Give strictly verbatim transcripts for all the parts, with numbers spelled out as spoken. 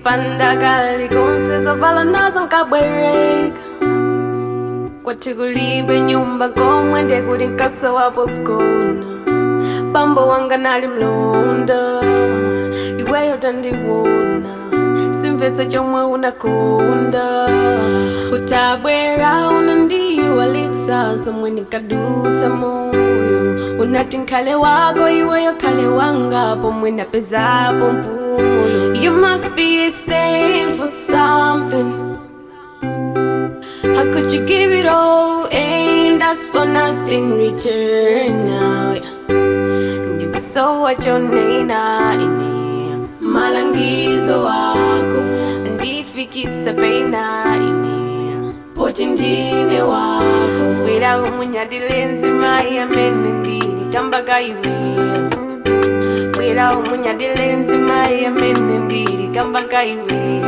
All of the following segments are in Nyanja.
Kupanda kali konse zovala nazo nkabwereka kwati kulibe nyumba komwe ndekuti nkasa wapo kona bambo wanga nali mlonda iweyo tandiwona simvetsa chomwe unakonda utabwera unandiwalitsa zomwe nikadutsa moyo unati nkhale wako iweyo khale wanga pomwe napezapo mpumulo. You must be a saint for something. How could you give it all and ask for nothing return now? Ndiwe so wachonena ini malangizo wako ndifikitsa pena ini poti ndine wako wera umunyadilenzi mai amene ndili kamba kaiwe wera umunyadilenzi mai amene ndili kamba kaiwe.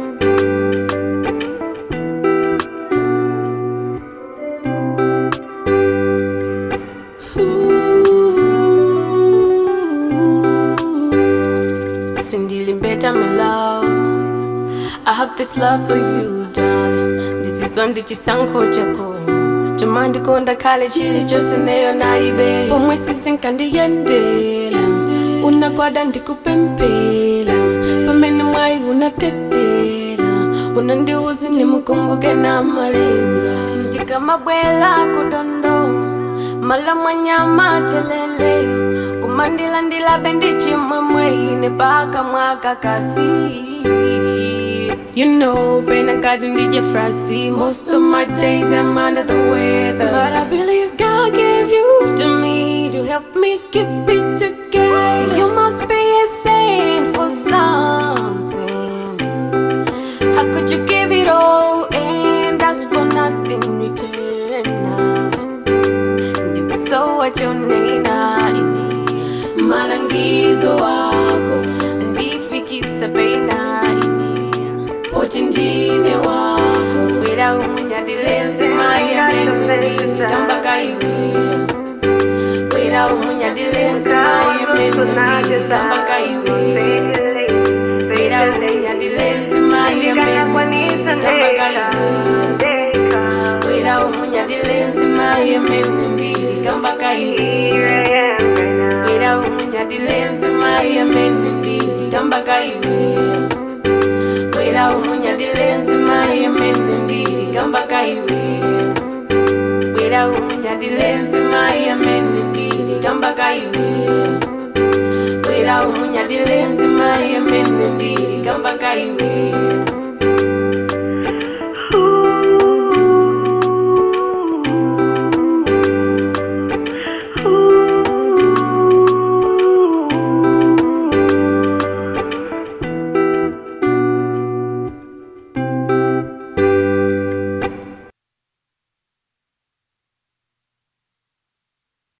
My love, I have this love for you, darling. This is one chisanko chako chamandi konda kale chili chose neyo nalibe pomwe sisinka ndiyendela unakwada ndikupempela pamene mwayi unatetela unandiuzi ndimukumbuke na malenga ndikamabwela kudondo mala mwanyama telele kumandila ndila bendi chimwemwe ine paka mwaka kasi. You know, pain I got in the frosty. Most of my days I'm under the weather, but I believe God gave you to me to help me keep it together. You must be a saint for something. How could you give it all and ask for nothing in return now? Ndiwe so wachonena ini malangizo wako ndifikitsa pena ini poti ndine wako wera umunyadilenzi mai amene ndili kamba kaiwe wera umunyadilenzi mai amene ndili kamba kaiwe wera umunyadilenzi mai amene ndili kamba kaiwe wera umunyadilenzi mai amene ndili kamba kaiwe wera umunyadilenzi mai amene ndili kamba kaiwe wera umunyadilenzi mai amene ndili kamba kaiwe wera umunyadilenzi mai amene ndili kamba kaiwe wera umunyadilenzi mai amene ndili kamba kaiwe